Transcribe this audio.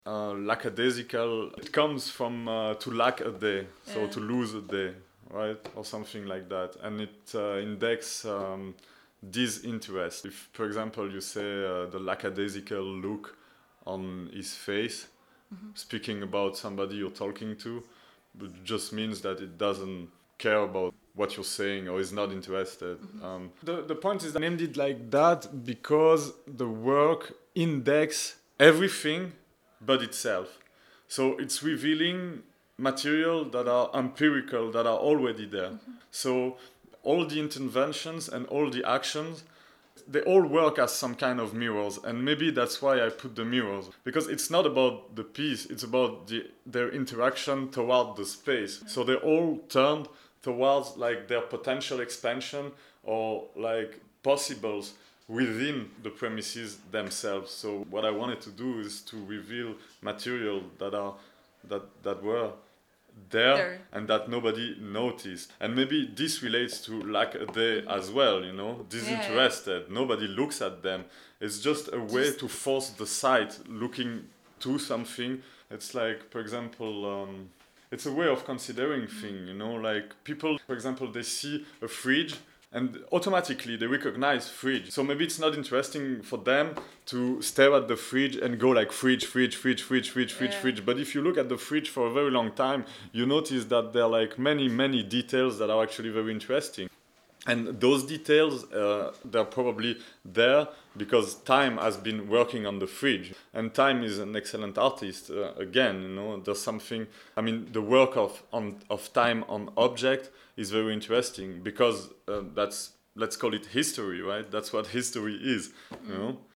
Lackadaisical, it comes from to lack a day, so to lose a day, right? Or something like that. And it index disinterest. If, for example, you say the lackadaisical look on his face, speaking about somebody you're talking to, it just means that it doesn't care about what you're saying or is not interested. The point is that I named it like that because the work index everything but itself. So it's revealing material that are empirical, that are already there. So all the interventions and all the actions, they all work as some kind of mirrors, and maybe that's why I put the mirrors, because it's not about the piece, it's about their interaction toward the space. So they're all turned towards like their potential expansion or like possibles within the premises themselves. So what I wanted to do is to reveal material that were there and that nobody noticed. And maybe this relates to lack a day as well, you know, disinterested. Yeah. Nobody looks at them. It's just a way to force the sight looking to something. It's like, for example, it's a way of considering thing, you know, like people, for example, they see a fridge and automatically they recognize fridge. So maybe it's not interesting for them to stare at the fridge and go like fridge, fridge, fridge, fridge, fridge, fridge, fridge. But if you look at the fridge for a very long time, you notice that there are like many, many details that are actually very interesting. And those details, they're probably there because time has been working on the fridge. And time is an excellent artist. Again, you know, there's something, I mean, the work of time on object is very interesting because that's, let's call it history, right? That's what history is, you know?